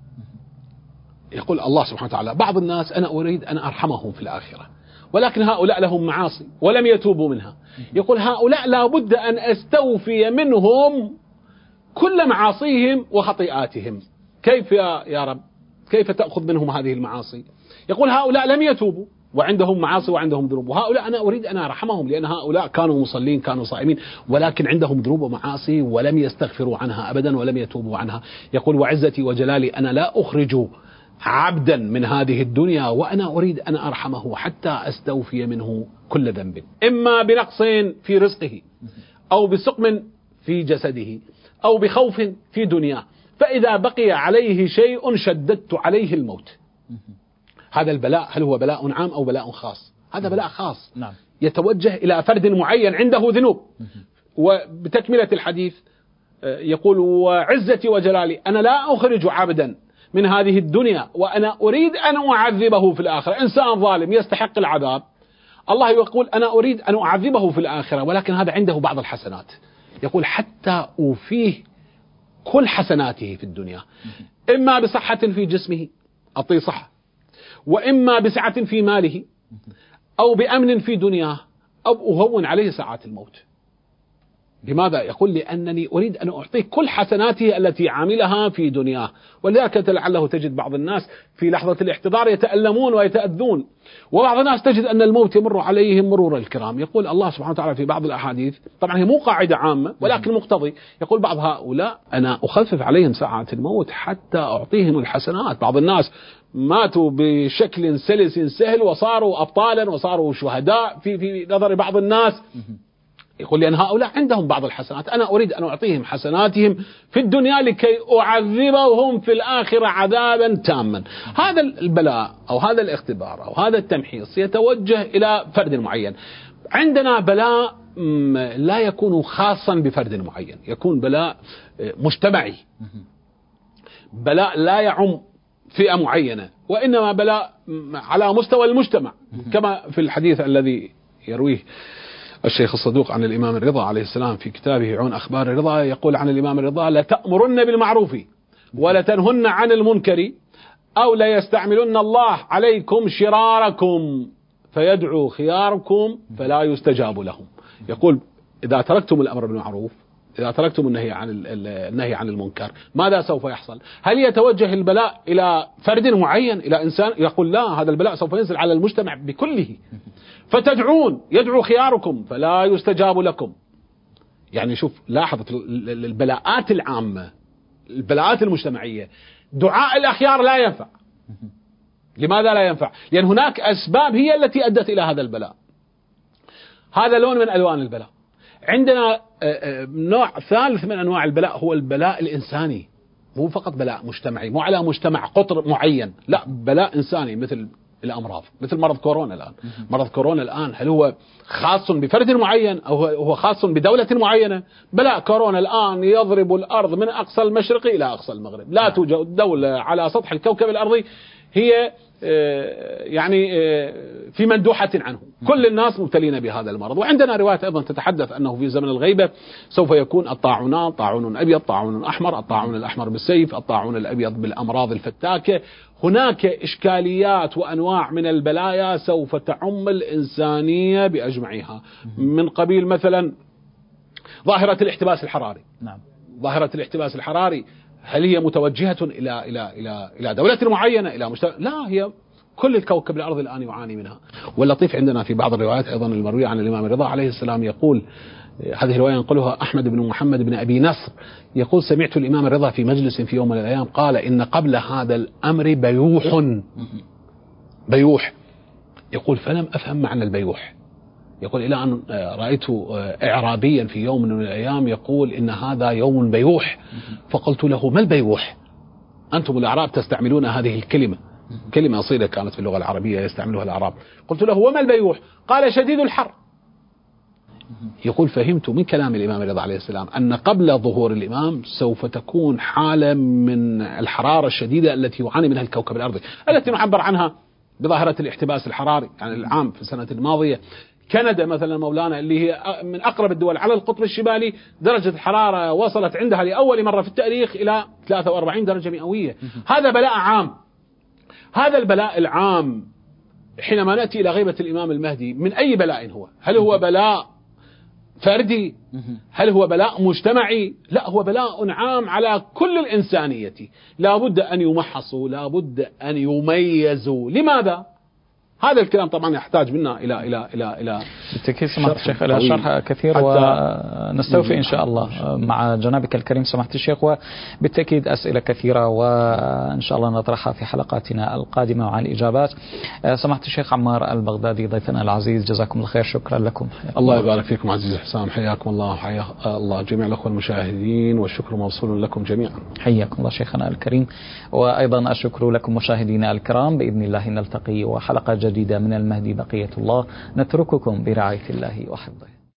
يقول الله سبحانه وتعالى: بعض الناس أنا أريد أن أرحمهم في الآخرة، ولكن هؤلاء لهم معاصي ولم يتوبوا منها. يقول هؤلاء لا بد أن أستوفي منهم كل معاصيهم وخطيئاتهم. كيف يا يا رب؟ كيف تأخذ منهم هذه المعاصي؟ يقول هؤلاء لم يتوبوا وعندهم معاصي وعندهم ذنوب، وهؤلاء أنا أريد أن أرحمهم، لأن هؤلاء كانوا مصلين كانوا صائمين ولكن عندهم ذنوب ومعاصي ولم يستغفروا عنها أبدا ولم يتوبوا عنها. يقول: وعزتي وجلالي أنا لا أخرج عبدا من هذه الدنيا وأنا أريد أن أرحمه حتى أستوفي منه كل ذنب، إما بنقص في رزقه أو بسقم في جسده أو بخوف في دنياه، فإذا بقي عليه شيء شددت عليه الموت. هذا البلاء هل هو بلاء عام أو بلاء خاص؟ هذا بلاء خاص نعم. يتوجه إلى فرد معين عنده ذنوب. وبتكملة الحديث يقول: وعزتي وجلالي أنا لا أخرج عبدا من هذه الدنيا وأنا أريد أن أعذبه في الآخرة. إنسان ظالم يستحق العذاب، الله يقول أنا أريد أن أعذبه في الآخرة، ولكن هذا عنده بعض الحسنات. يقول حتى أوفيه كل حسناته في الدنيا، إما بصحة في جسمه أعطيه صحة، وإما بسعة في ماله، أو بأمن في دنياه، أو أهون عليه ساعات الموت. لماذا؟ يقول لأنني أريد أن أعطيه كل حسناته التي عاملها في دنياه. ولذلك لعله تجد بعض الناس في لحظة الاحتضار يتألمون ويتأذون، وبعض الناس تجد أن الموت يمر عليهم مرور الكرام. يقول الله سبحانه وتعالى في بعض الأحاديث، طبعا هي مو قاعدة عامة ولكن مقتضي، يقول بعض هؤلاء أنا أخفف عليهم ساعات الموت حتى أعطيهم الحسنات. بعض الناس ماتوا بشكل سلس سهل وصاروا أبطالا وصاروا شهداء في في نظر بعض الناس. يقول لأن هؤلاء عندهم بعض الحسنات، أنا أريد أن أعطيهم حسناتهم في الدنيا لكي أعذبهم في الآخرة عذابا تاما. هذا البلاء أو هذا الاختبار أو هذا التمحيص يتوجه إلى فرد معين. عندنا بلاء لا يكون خاصا بفرد معين، يكون بلاء مجتمعي، بلاء لا يعم فئة معينة، وإنما بلاء على مستوى المجتمع، كما في الحديث الذي يرويه الشيخ الصدوق عن الإمام الرضا عليه السلام في كتابه عون أخبار الرضا. يقول عن الإمام الرضا: لتأمرن بالمعروف ولتنهن عن المنكر أو ليستعملن الله عليكم شراركم فيدعو خياركم فلا يستجاب لهم. يقول إذا تركتم الأمر بالمعروف، إذا تركتم النهي عن النهي عن المنكر، ماذا سوف يحصل؟ هل يتوجه البلاء إلى فرد معين، إلى إنسان؟ يقول لا، هذا البلاء سوف ينزل على المجتمع بكله. فتدعون يدعو خياركم فلا يستجاب لكم. يعني شوف، لاحظ البلاءات العامة، البلاءات المجتمعية، دعاء الأخيار لا ينفع. لماذا لا ينفع؟ لأن هناك أسباب هي التي أدت إلى هذا البلاء. هذا لون من ألوان البلاء. عندنا نوع ثالث من أنواع البلاء هو البلاء الإنساني، مو فقط بلاء مجتمعي، مو على مجتمع قطر معين، لا، بلاء إنساني مثل الأمراض، مثل مرض كورونا الآن. مرض كورونا الآن هل هو خاص بفرد معين أو هو خاص بدولة معينة؟ بلاء كورونا الآن يضرب الأرض من أقصى المشرق إلى أقصى المغرب. لا توجد دولة على سطح الكوكب الأرضي هي يعني في مندوحة عنه، كل الناس مبتلين بهذا المرض. وعندنا رواية أيضا تتحدث أنه في زمن الغيبة سوف يكون الطاعونان، طاعون أبيض، طاعون أحمر، الطاعون الأحمر بالسيف، الطاعون الأبيض بالأمراض الفتاكة. هناك إشكاليات وأنواع من البلايا سوف تعم الإنسانية بأجمعها، من قبيل مثلا ظاهرة الاحتباس الحراري. نعم. ظاهرة الاحتباس الحراري هل هي متوجهة إلى إلى إلى إلى دولة معينة، إلى مجتمع؟ لا، هي كل الكوكب الأرض الآن يعاني منها. واللطيف عندنا في بعض الروايات أيضا المروية عن الإمام الرضا عليه السلام يقول، هذه الرواية ينقلها أحمد بن محمد بن أبي نصر، يقول: سمعت الإمام الرضا في مجلس في يوم من الأيام قال: إن قبل هذا الأمر بيوح. بيوح. يقول: فلم أفهم معنى البيوح. يقول: إلى أن رأيت إعرابيا في يوم من الأيام يقول: إن هذا يوم بيوح. فقلت له: ما البيوح؟ أنتم الأعراب تستعملون هذه الكلمة، كلمة أصيلة كانت في اللغة العربية يستعملها الأعراب. قلت له وما البيوح؟ قال شديد الحر. يقول فهمت من كلام الإمام الرضا عليه السلام أن قبل ظهور الإمام سوف تكون حالة من الحرارة الشديدة التي يعاني منها الكوكب الأرضي، التي نعبر عنها بظاهرة الاحتباس الحراري. يعني العام في السنة الماضية كندا مثلا مولانا اللي هي من أقرب الدول على القطب الشمالي، درجة الحرارة وصلت عندها لأول مرة في التاريخ إلى ثلاثة وأربعين درجة مئوية. هذا بلاء عام. هذا البلاء العام حينما نأتي إلى غيبة الإمام المهدي من أي بلاء هو؟ هل هو بلاء فردي؟ هل هو بلاء مجتمعي؟ لا، هو بلاء عام على كل الإنسانية. لا بد أن يمحصوا، لا بد أن يميزوا. لماذا؟ هذا الكلام طبعا يحتاج منا إلى إلى إلى إلى بالتأكيد سماحة الشيخ إلى شرح كثير، ونستوفي إن شاء الله مع جنابك الكريم سماحة الشيخ، وبالتأكيد أسئلة كثيرة وإن شاء الله نطرحها في حلقاتنا القادمة مع الإجابات. سماحة الشيخ عمار البغدادي ضيفنا العزيز، جزاكم الله خير، شكرا لكم. الله يبارك فيكم عزيز حسام، حياكم الله وحيا الله جميع الأخوة المشاهدين، والشكر موصول لكم جميعا. حياكم الله شيخنا الكريم، وأيضا الشكر لكم مشاهدينا الكرام. بإذن الله نلتقي وحلقة جديدة من المهدي بقية الله، نترككم برعاية الله وحفظه.